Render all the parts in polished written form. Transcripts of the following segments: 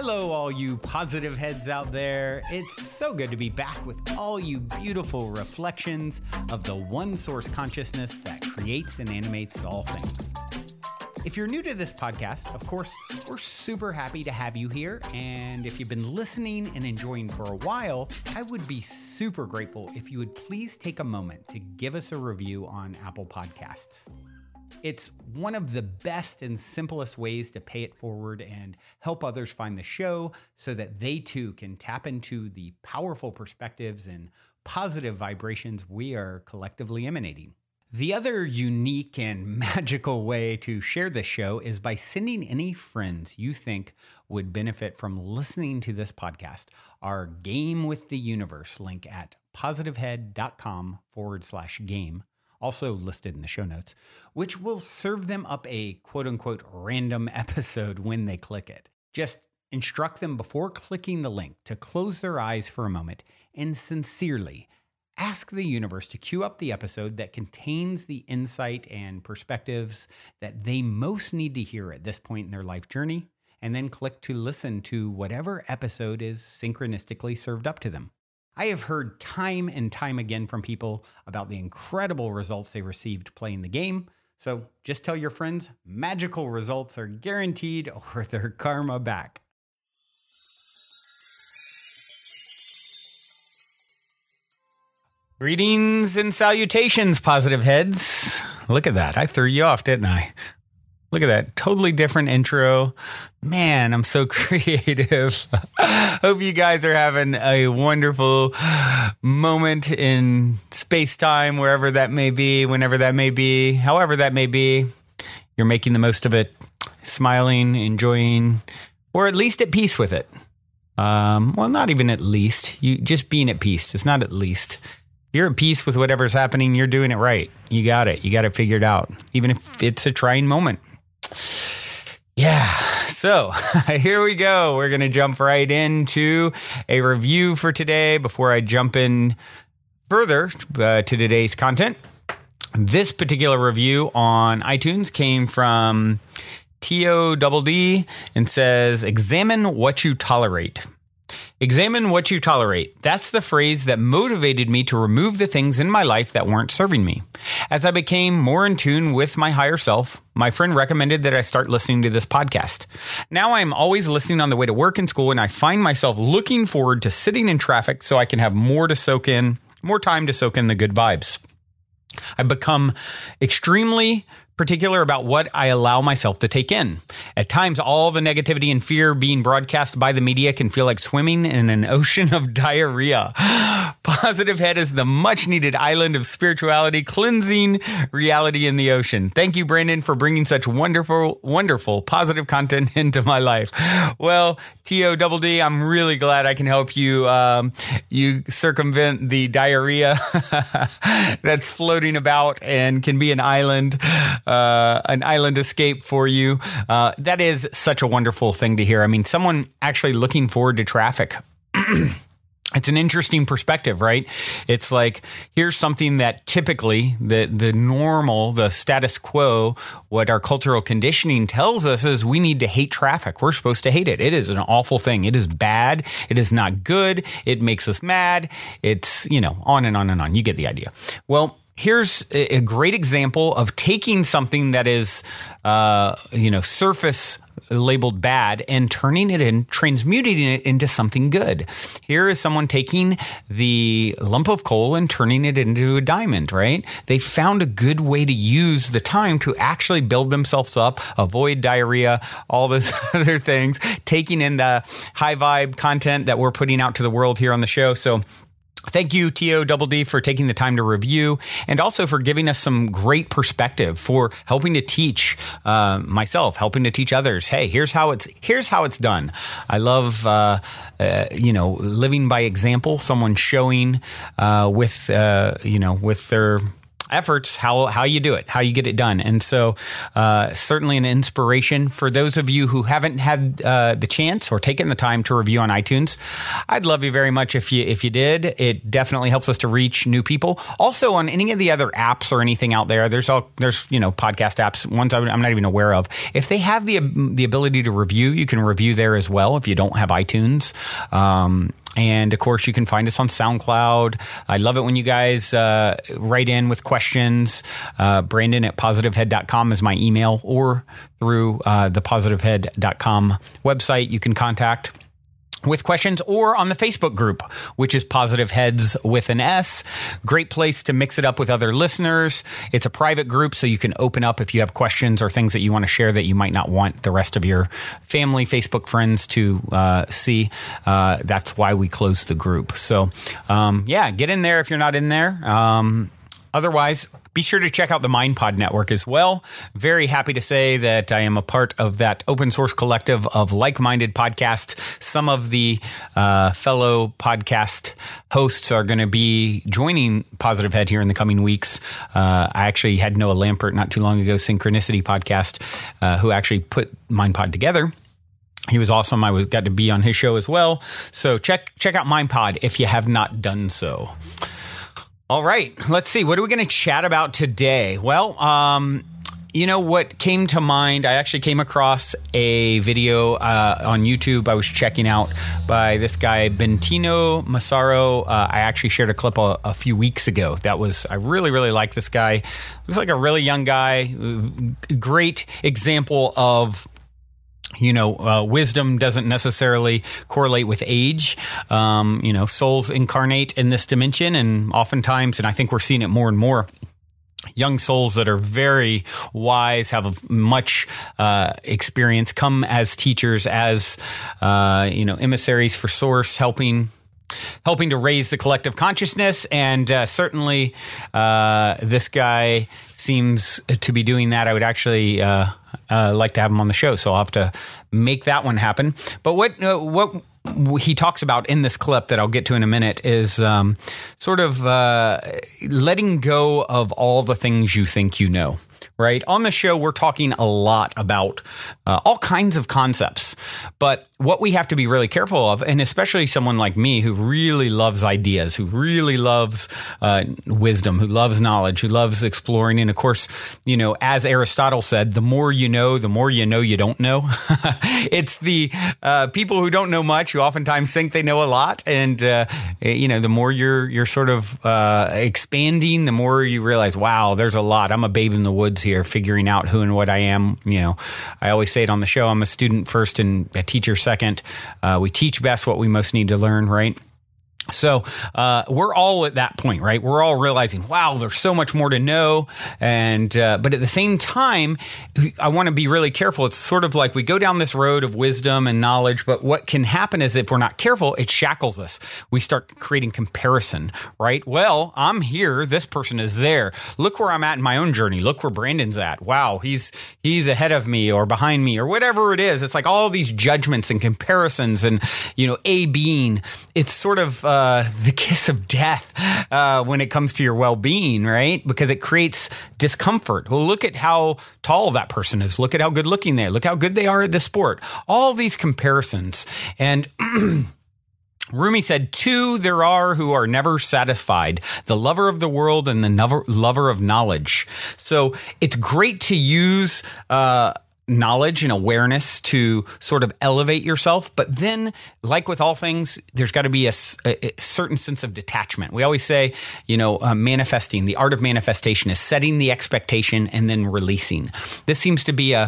Hello, all you positive heads out there. It's so good to be back with all you beautiful reflections of the one source consciousness that creates and animates all things. If you're new to this podcast, of course, we're super happy to have you here. And if you've been listening and enjoying for a while, I would be super grateful if you would please take a moment to give us a review on Apple Podcasts. It's one of the best and simplest ways to pay it forward and help others find the show so that they too can tap into the powerful perspectives and positive vibrations we are collectively emanating. The other unique and magical way to share this show is by sending any friends you think would benefit from listening to this podcast our Game with the Universe link at positivehead.com/game. Also listed in the show notes, which will serve them up a quote-unquote random episode when they click it. Just instruct them before clicking the link to close their eyes for a moment and sincerely ask the universe to queue up the episode that contains the insight and perspectives that they most need to hear at this point in their life journey, and then click to listen to whatever episode is synchronistically served up to them. I have heard time and time again from people about the incredible results they received playing the game. So just tell your friends magical results are guaranteed or their karma back. Greetings and salutations, positive heads. Look at that. I threw you off, didn't I? Look at that. Totally different intro. Man, I'm so creative. Hope you guys are having a wonderful moment in space-time, wherever that may be, whenever that may be, however that may be. You're making the most of it, smiling, enjoying, or at least at peace with it. Well, not even at least. You just being at peace. It's not at least. You're at peace with whatever's happening. You're doing it right. You got it. You got it figured out, even if it's a trying moment. Yeah, so here we go. We're going to jump right into a review for today. Before I jump in further to today's content, this particular review on iTunes came from TODD and says, "Examine what you tolerate." Examine what you tolerate. That's the phrase that motivated me to remove the things in my life that weren't serving me. As I became more in tune with my higher self, my friend recommended that I start listening to this podcast. Now I'm always listening on the way to work and school, and I find myself looking forward to sitting in traffic so I can have more time to soak in the good vibes. I've become extremely particular about what I allow myself to take in. At times, all the negativity and fear being broadcast by the media can feel like swimming in an ocean of diarrhea. Positive Head is the much needed island of spirituality, cleansing reality in the ocean. Thank you, Brandon, for bringing such wonderful, wonderful positive content into my life. Well, TODD, I'm really glad I can help you, you circumvent the diarrhea that's floating about and can be an island escape for you. That is such a wonderful thing to hear. I mean, someone actually looking forward to traffic. It's an interesting perspective, right? It's like, here's something that typically the normal, the status quo, what our cultural conditioning tells us is we need to hate traffic. We're supposed to hate it. It is an awful thing. It is bad. It is not good. It makes us mad. It's, on and on and on. You get the idea. Well, here's a great example of taking something that is, surface labeled bad and transmuting it into something good. Here is someone taking the lump of coal and turning it into a diamond, right? They found a good way to use the time to actually build themselves up, avoid diarrhea, all those other things, taking in the high vibe content that we're putting out to the world here on the show. So thank you, TODD, for taking the time to review and also for giving us some great perspective, for helping to teach myself, helping to teach others. Hey, here's how it's done. I love, living by example, someone showing with their efforts, how you do it, how you get it done. And so certainly an inspiration for those of you who haven't had the chance or taken the time to review on iTunes. I'd love you very much if you did. It definitely helps us to reach new people. Also, on any of the other apps or anything out there, there's podcast apps, ones I'm not even aware of. If they have the ability to review, you can review there as well if you don't have iTunes. And of course, you can find us on SoundCloud. I love it when you guys write in with questions. Brandon at positivehead.com is my email, or through the positivehead.com website, you can contact with questions, or on the Facebook group, which is Positive Heads with an S. Great place to mix it up with other listeners. It's a private group, so you can open up if you have questions or things that you want to share that you might not want the rest of your family, Facebook friends to see. That's why we closed the group. So, get in there if you're not in there. Otherwise, be sure to check out the MindPod Network as well. Very happy to say that I am a part of that open source collective of like-minded podcasts. Some of the fellow podcast hosts are going to be joining Positive Head here in the coming weeks. I actually had Noah Lampert not too long ago, Synchronicity Podcast, who actually put MindPod together. He was awesome. I got to be on his show as well. So check out MindPod if you have not done so. All right, let's see. What are we going to chat about today? Well, what came to mind, I actually came across a video on YouTube I was checking out by this guy, Bentinho Massaro. I actually shared a clip a few weeks ago. I really, really like this guy. Looks like a really young guy. Great example of wisdom doesn't necessarily correlate with age. Souls incarnate in this dimension, and oftentimes, and I think we're seeing it more and more, young souls that are very wise, have much experience, come as teachers, as emissaries for Source, helping to raise the collective consciousness. And certainly this guy seems to be doing that. I would actually like to have him on the show, so I'll have to make that one happen. But what he talks about in this clip that I'll get to in a minute is sort of letting go of all the things you think you know, right? On the show, we're talking a lot about all kinds of concepts, but what we have to be really careful of, and especially someone like me who really loves ideas, who really loves wisdom, who loves knowledge, who loves exploring. And of course, as Aristotle said, the more you know you don't know. It's the people who don't know much who oftentimes think they know a lot. And, the more you're sort of expanding, the more you realize, wow, there's a lot. I'm a babe in the woods here, figuring out who and what I am. I always say it on the show, I'm a student first and a teacher second. We teach best what we most need to learn, right? So we're all at that point, right? We're all realizing, wow, there's so much more to know. And but at the same time, I want to be really careful. It's sort of like we go down this road of wisdom and knowledge, but what can happen is if we're not careful, it shackles us. We start creating comparison, right? Well, I'm here. This person is there. Look where I'm at in my own journey. Look where Brandon's at. Wow, he's ahead of me or behind me or whatever it is. It's like all these judgments and comparisons and, A being, it's sort of the kiss of death when it comes to your well-being, right? Because it creates discomfort. Well, look at how tall that person is. Look at how good looking they are. Look how good they are at this sport. All these comparisons. And Rumi said, two there are who are never satisfied, the lover of the world and the lover of knowledge. So it's great to use knowledge and awareness to sort of elevate yourself. But then, like with all things, there's got to be a certain sense of detachment. We always say, manifesting, the art of manifestation is setting the expectation and then releasing. This seems to be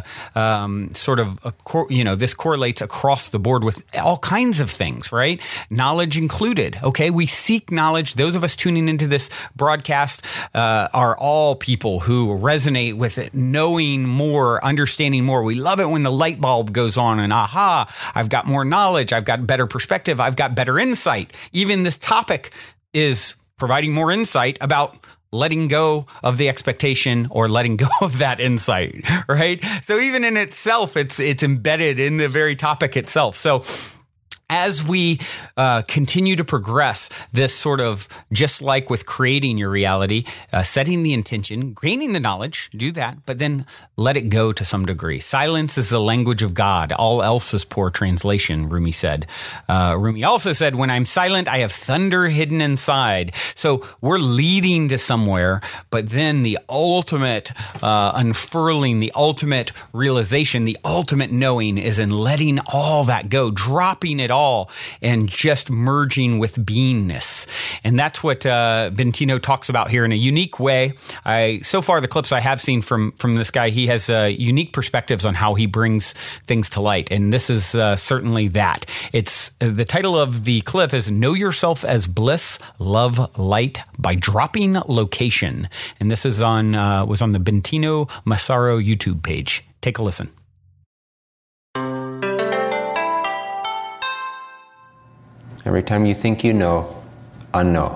this correlates across the board with all kinds of things, right? Knowledge included. Okay. We seek knowledge. Those of us tuning into this broadcast are all people who resonate with it, knowing more, understanding more. We love it when the light bulb goes on and aha, I've got more knowledge. I've got better perspective. I've got better insight. Even this topic is providing more insight about letting go of the expectation or letting go of that insight, right? So even in itself, it's embedded in the very topic itself. So As we continue to progress, this sort of, just like with creating your reality, setting the intention, gaining the knowledge, do that, but then let it go to some degree. Silence is the language of God. All else is poor translation, Rumi said. Rumi also said, when I'm silent, I have thunder hidden inside. So we're leading to somewhere, but then the ultimate unfurling, the ultimate realization, the ultimate knowing is in letting all that go, dropping it all, and just merging with beingness. And that's what Bentino talks about here in a unique way. So far, the clips I have seen from this guy, he has unique perspectives on how he brings things to light. And this is certainly that. It's the title of the clip is Know Yourself as Bliss, Love Light by Dropping Location. And this is was on the Bentino Massaro YouTube page. Take a listen. Every time you think you know, unknow.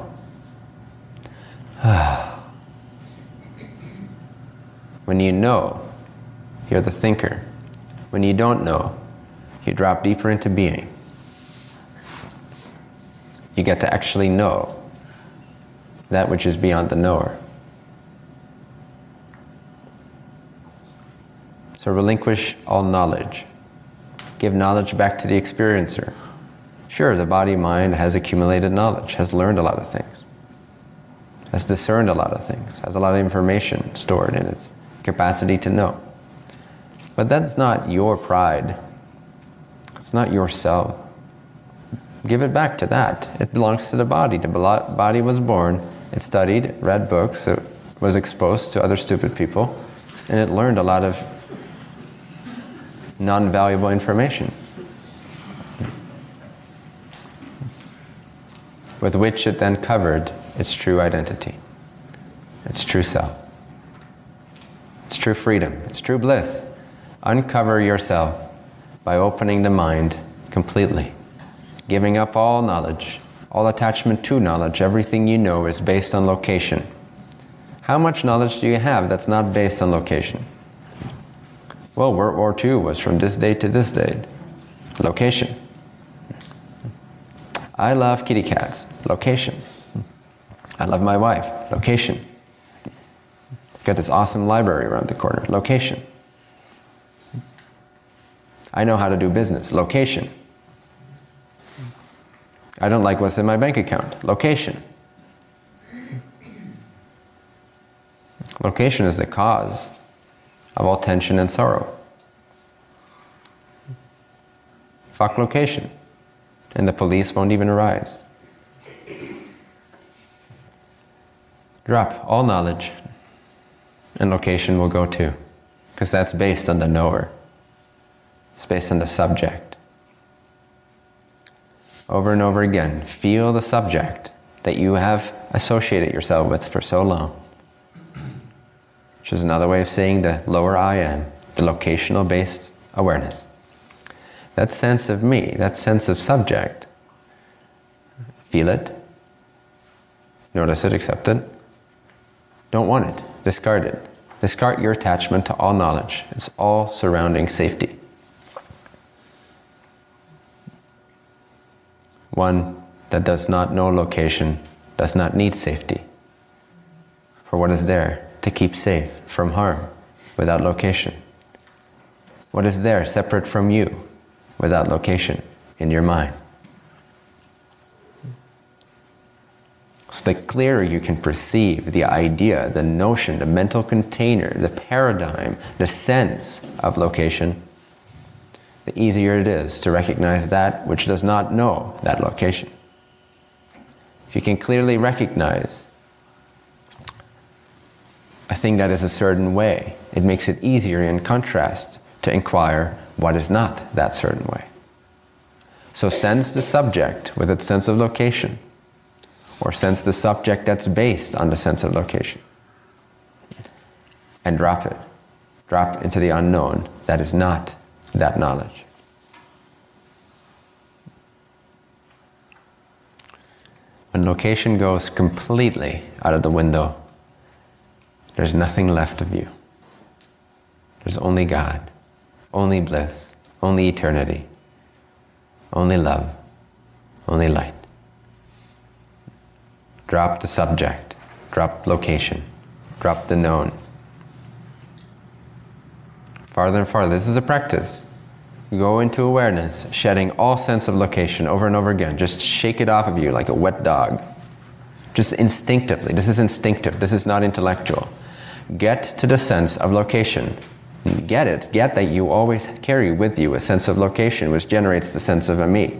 When you know, you're the thinker. When you don't know, you drop deeper into being. You get to actually know that which is beyond the knower. So relinquish all knowledge. Give knowledge back to the experiencer. Sure, the body-mind has accumulated knowledge, has learned a lot of things, has discerned a lot of things, has a lot of information stored in its capacity to know. But that's not your pride. It's not yourself. Give it back to that. It belongs to the body. The body was born, it studied, read books, it was exposed to other stupid people, and it learned a lot of non-valuable information, with which it then covered its true identity, its true self, its true freedom, its true bliss. Uncover yourself by opening the mind completely, giving up all knowledge, all attachment to knowledge. Everything you know is based on location. How much knowledge do you have that's not based on location? Well, World War II was from this date to this date. Location. I love kitty cats. Location. I love my wife. Location. Got this awesome library around the corner. Location. I know how to do business. Location. I don't like what's in my bank account. Location. Location is the cause of all tension and sorrow. Fuck location. And the police won't even arise. Drop all knowledge, and location will go too, because that's based on the knower. It's based on the subject. Over and over again, feel the subject that you have associated yourself with for so long, which is another way of saying the lower I am, the locational based awareness. That sense of me, that sense of subject, feel it, notice it, accept it. Don't want it, discard it. Discard your attachment to all knowledge. It's all surrounding safety. One that does not know location does not need safety. For what is there to keep safe from harm without location? What is there separate from you without location in your mind? So the clearer you can perceive the idea, the notion, the mental container, the paradigm, the sense of location, the easier it is to recognize that which does not know that location. If you can clearly recognize a thing that is a certain way, it makes it easier in contrast to inquire what is not that certain way. So sense the subject with its sense of location, or sense the subject that's based on the sense of location, and drop it. Drop into the unknown that is not that knowledge. When location goes completely out of the window, there's nothing left of you. There's only God, only bliss, only eternity, only love. only light. Drop the subject, drop location, drop the known. Farther and farther. This is a practice. Go into awareness, shedding all sense of location over and over again. Just shake it off of you like a wet dog. Just instinctively. This is instinctive. This is not intellectual. Get to the sense of location. Get it. Get that you always carry with you a sense of location, which generates the sense of a me.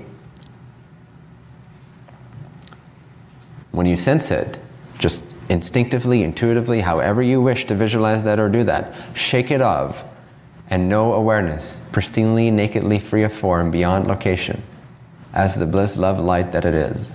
When you sense it, just instinctively, intuitively, however you wish to visualize that or do that, shake it off and know awareness, pristinely, nakedly, free of form, beyond location, as the bliss, love, light that it is.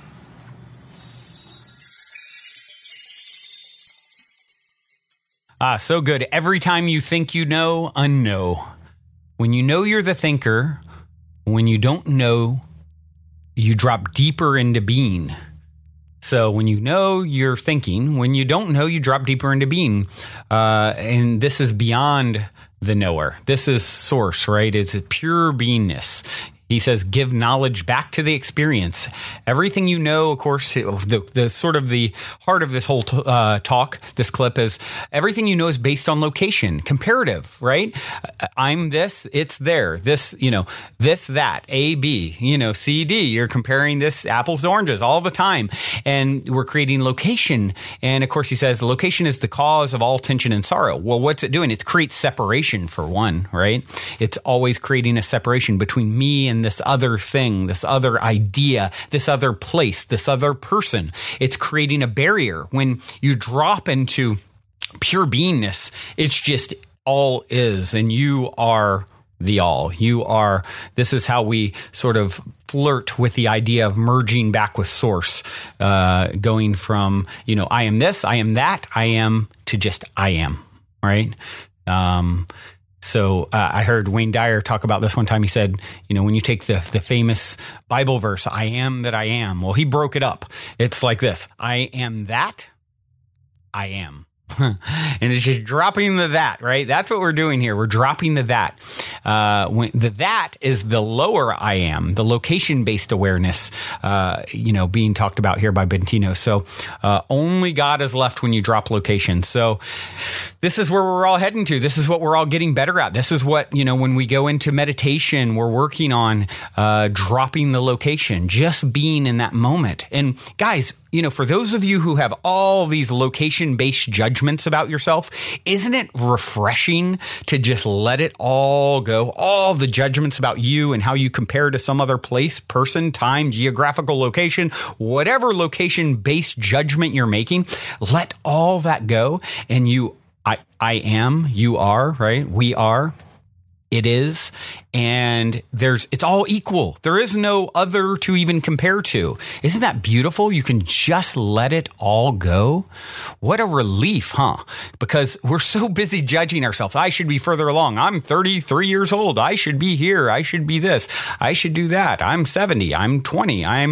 So good. Every time you think you know, unknow. When you know you're the thinker, when you don't know, you drop deeper into being. So when you know you're thinking, when you don't know, you drop deeper into being. And this is beyond the knower. This is source, right? It's a pure beingness. He says, give knowledge back to the experience. Everything you know, of course, the sort of the heart of this whole talk, this clip is everything you know is based on location, comparative, right? I'm this, it's there. This, this, that, A, B, C, D. You're comparing this apples to oranges all the time. And we're creating location. And of course, he says location is the cause of all tension and sorrow. Well, what's it doing? It creates separation for one, right? It's always creating a separation between me and this other thing, this other idea, this other place, this other person. It's creating a barrier. When you drop into pure beingness, it's just all is, and you are the all. You are, this is how we sort of flirt with the idea of merging back with source, going from, I am this, I am that, I am, to just I am, right? So I heard Wayne Dyer talk about this one time. He said, when you take the famous Bible verse, I am that I am. Well, he broke it up. It's like this. I am that I am. And it's just dropping the that, right? That's what we're doing here. We're dropping the that. When the that is the lower I am, the location-based awareness, being talked about here by Bentino. So only God is left when you drop location. So this is where we're all heading to. This is what we're all getting better at. This is what, when we go into meditation, we're working on dropping the location, just being in that moment. And guys, for those of you who have all these location-based judgments about yourself, isn't it refreshing to just let it all go? All the judgments about you and how you compare to some other place, person, time, geographical location, whatever location-based judgment you're making, let all that go. And I am, you are, right? We are. It is. And it's all equal. There is no other to even compare to. Isn't that beautiful? You can just let it all go. What a relief, huh? Because we're so busy judging ourselves. I should be further along. I'm 33 years old. I should be here. I should be this. I should do that. I'm 70. I'm 20. I'm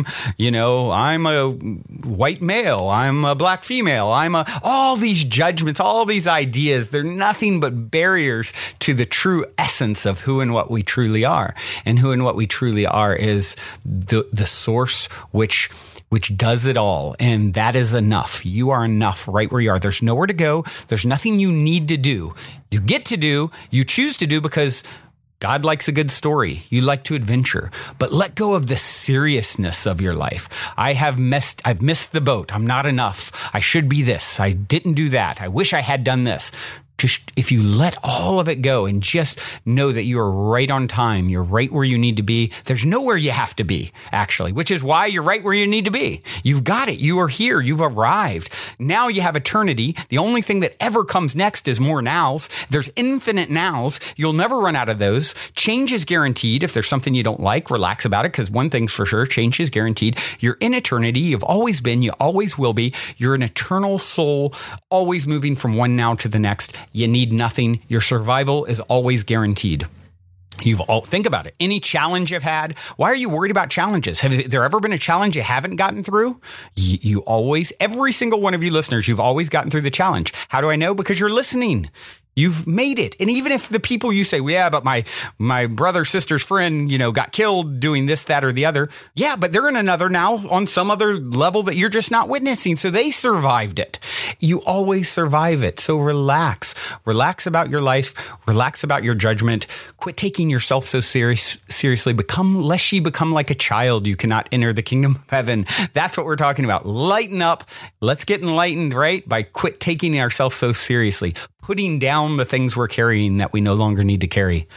a white male. I'm a black female. all these judgments, all these ideas, they're nothing but barriers to the true essence of who and what we truly are. And who and what we truly are is the source which does it all. And that is enough. You are enough right where you are. There's nowhere to go. There's nothing you need to do. You get to do, you choose to do because God likes a good story. You like to adventure, but let go of the seriousness of your life. I've missed the boat. I'm not enough. I should be this. I didn't do that. I wish I had done this. Just if you let all of it go and just know that you are right on time, you're right where you need to be. There's nowhere you have to be, actually, which is why you're right where you need to be. You've got it. You are here. You've arrived. Now you have eternity. The only thing that ever comes next is more nows. There's infinite nows. You'll never run out of those. Change is guaranteed. If there's something you don't like, relax about it, because one thing's for sure, change is guaranteed. You're in eternity. You've always been. You always will be. You're an eternal soul, always moving from one now to the next. You need nothing. Your survival is always guaranteed. Think about it. Any challenge you've had, why are you worried about challenges? Have there ever been a challenge you haven't gotten through? You always, every single one of you listeners, you've always gotten through the challenge. How do I know? Because you're listening. You've made it. And even if the people you say, well, yeah, but my brother, sister's friend, got killed doing this, that, or the other. Yeah, but they're in another now on some other level that you're just not witnessing. So they survived it. You always survive it. So relax. Relax about your life. Relax about your judgment. Quit taking yourself so seriously. Lest ye become like a child, you cannot enter the kingdom of heaven. That's what we're talking about. Lighten up. Let's get enlightened, right? By quit taking ourselves so seriously. Putting down the things we're carrying that we no longer need to carry.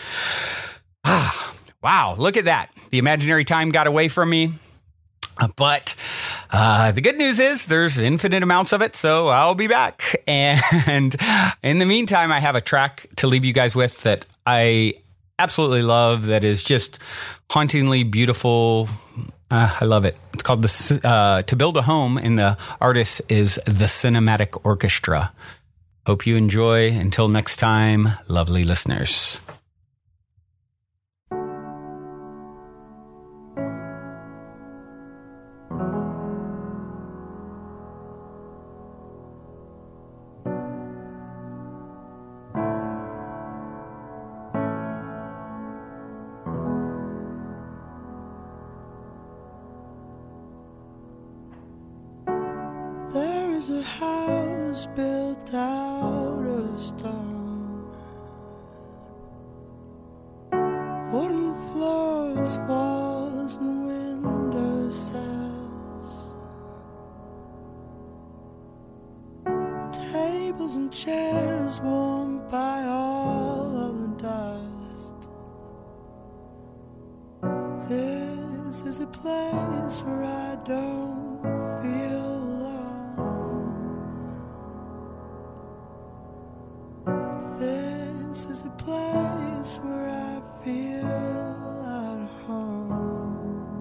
Wow, look at that. The imaginary time got away from me. But the good news is there's infinite amounts of it, so I'll be back. And in the meantime, I have a track to leave you guys with that I absolutely love, that is just hauntingly beautiful. I love it. It's called To Build a Home, and the artist is the Cinematic Orchestra. Hope you enjoy. Until next time, lovely listeners. There is a house built out of stone, wooden floors, walls, and window sills, tables and chairs warmed by all of the dust. This is a place where I don't feel this is a place where I feel at home.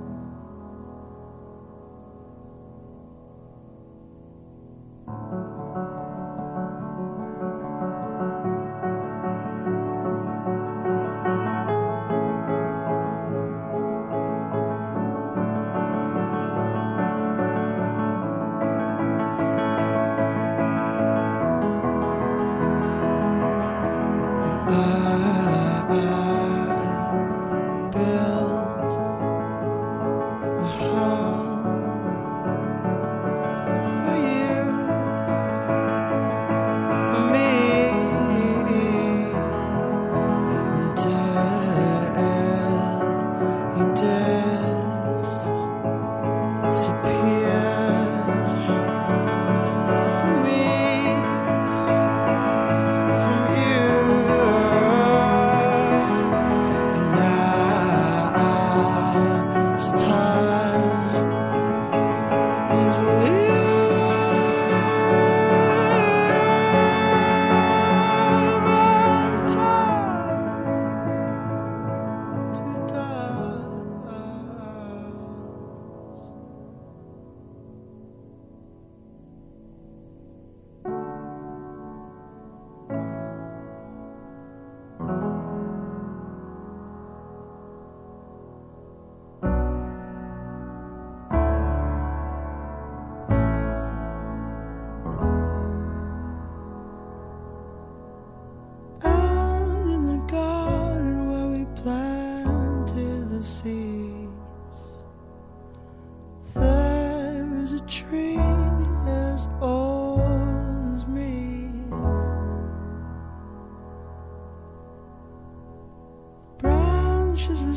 Branches were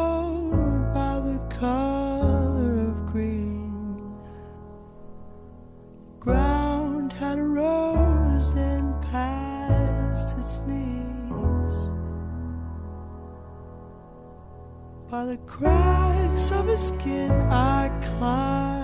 sold by the color of green. The ground had rose and past its knees. By the cracks of his skin I climbed